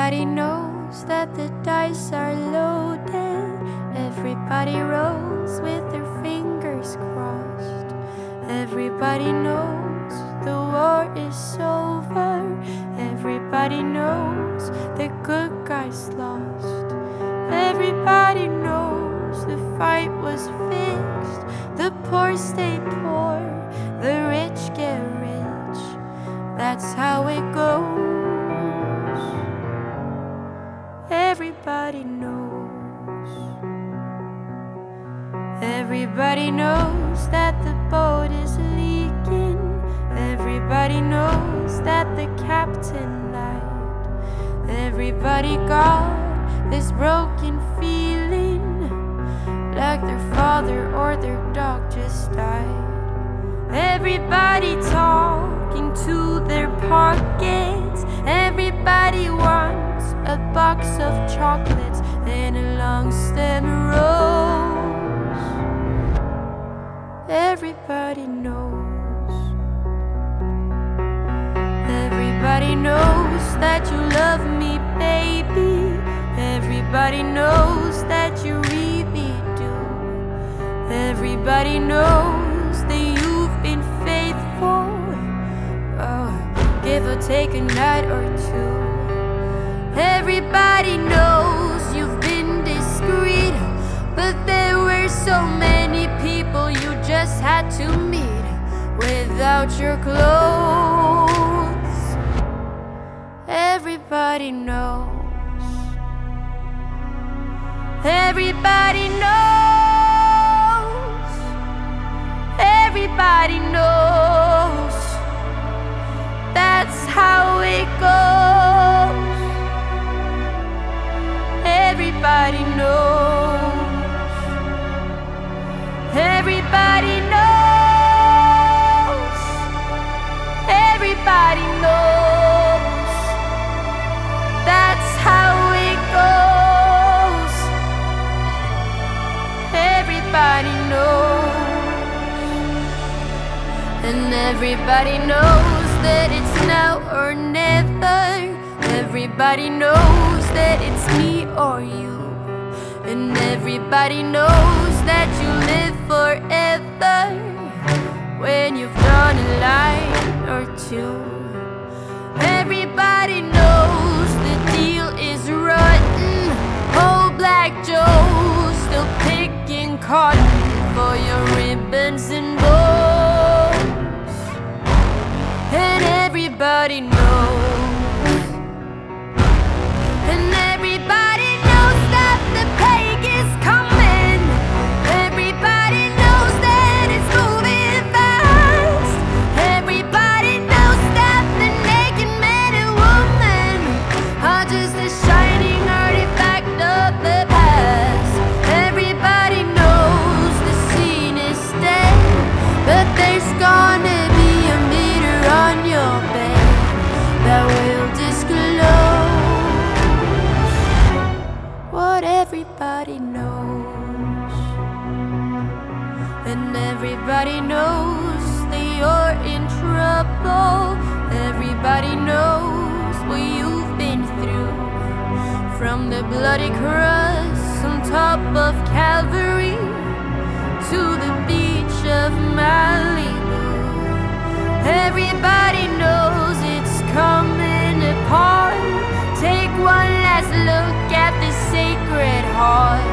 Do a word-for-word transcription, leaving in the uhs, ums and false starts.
Everybody knows that the dice are loaded. Everybody rolls with their fingers crossed. Everybody knows the war is over. Everybody knows the good guys lost. Everybody knows the fight was fixed. The poor stay poor, the rich get rich. That's how it goes. Everybody knows. Everybody knows that the boat is leaking. Everybody knows that the captain lied. Everybody got this broken feeling, like their father or their dog just died. Everybody talking to their pockets. Everybody wants a box of chocolates and a long stem rose. Everybody knows. Everybody knows that you love me, baby. Everybody knows that you really do. Everybody knows that you've been faithful. Oh, give or take a night or two. Everybody knows you've been discreet, but there were so many people you just had to meet without your clothes. Everybody knows. Everybody knows. Everybody knows. That's how it goes. Everybody knows. Everybody knows. Everybody knows. That's how it goes. Everybody knows. And everybody knows that it's now or never. Everybody knows that it's me or you. And everybody knows that you live forever when you've drawn a line or two. Everybody knows the deal is rotten. Old Black Joe still picking cotton for your ribbons and bows. And everybody knows. And everybody knows that the plague is coming. Everybody knows that it's moving fast. Everybody knows that the naked man and woman are just a shining artifact of the past. Everybody knows the scene is dead, but there's gonna be a meter on your bed that will disclose what everybody knows. And everybody knows that you're in trouble. Everybody knows what you've been through, from the bloody cross on top of Calvary to the beach of Malibu. Everybody knows it's coming apart. Take one last look at the sacred heart.